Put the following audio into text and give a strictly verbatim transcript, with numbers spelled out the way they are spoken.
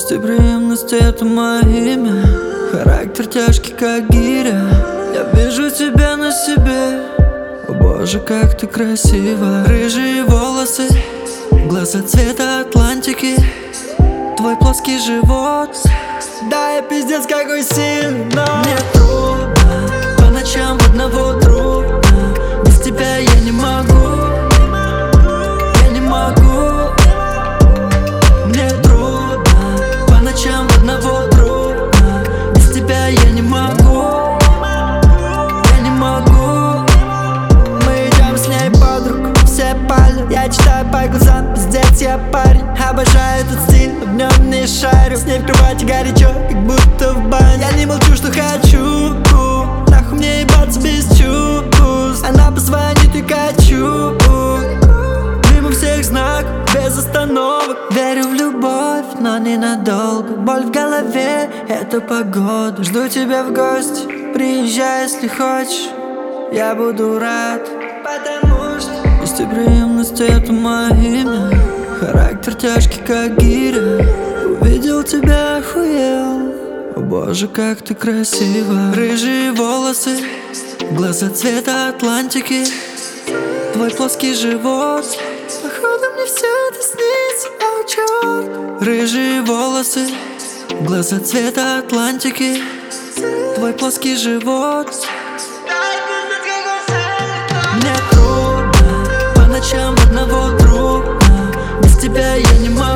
Гостеприимность — это мое имя. Характер тяжкий, как гиря. Я вижу тебя на себе. О боже, как ты красива. Рыжие волосы, глаза цвета Атлантики, твой плоский живот. Да, я пиздец какой сильный, но мне трудно. По ночам в одного трудно. Без тебя я не могу. Я не могу. Мне трудно. По ночам в одного трудно. Без тебя я не могу. Я не могу. Мы идем с ней под руку, все палят. Я читаю по глазам, пиздец я парень. Обожаю этот стиль, в нем не шарю. С ней в кровати горячо, как будто в бане. Я не молчу, что хочу. Нахуй мне ебаться без чувств. Она позвонит и качу. Мимо всех знаков, без остановок. Верю в любовь, но ненадолго. Боль в голове — это погода. Жду тебя в гости, приезжай, если хочешь. Я буду рад, потому что гостеприимность — это мое имя. Характер тяжкий, как гиря. Увидел тебя, охуел. О боже, как ты красива. Рыжие волосы, глаза цвета Атлантики, твой плоский живот. Походу мне все это снится, о черт. Рыжие волосы, глаза цвета Атлантики, твой плоский живот. Мне трудно, по ночам в одного трудно. Без тебя я не могу.